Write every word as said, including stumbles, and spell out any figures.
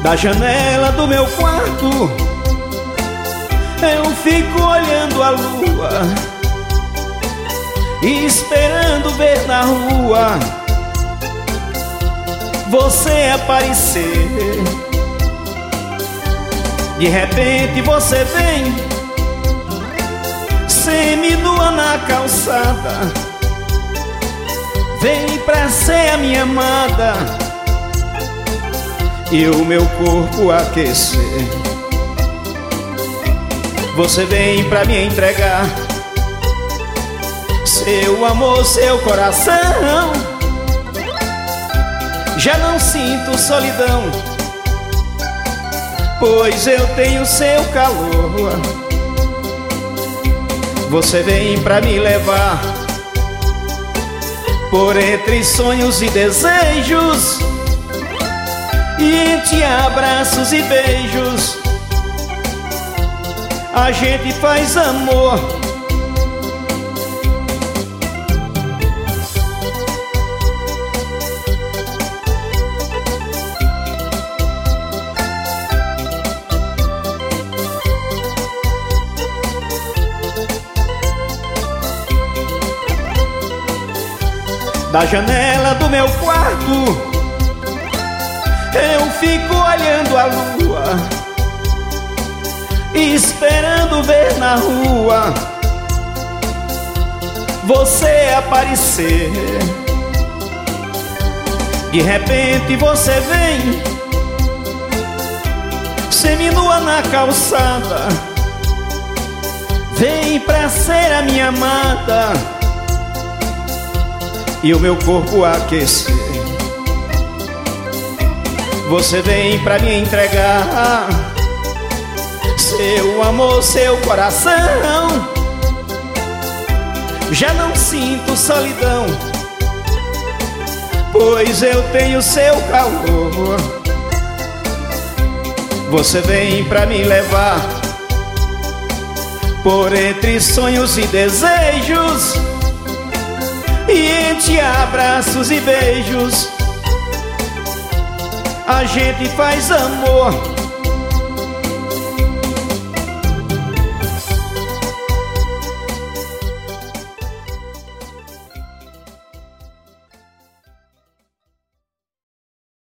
Da janela do meu quarto eu fico olhando a lua, esperando ver na rua você aparecer. De repente você vem, seminua na calçada, vem pra ser a minha amada e o meu corpo aquecer. Você vem pra me entregar seu amor, seu coração. Já não sinto solidão, pois eu tenho seu calor. Você vem pra me levar por entre sonhos e desejos, e entre abraços e beijos a gente faz amor. Da janela do meu quarto eu fico olhando a lua, esperando ver na rua você aparecer. De repente você vem, seminua na calçada, vem pra ser a minha amada e o meu corpo aquecer. Você vem pra me entregar seu amor, seu coração. Já não sinto solidão, pois eu tenho seu calor. Você vem pra me levar por entre sonhos e desejos, e entre abraços e beijos a gente faz amor.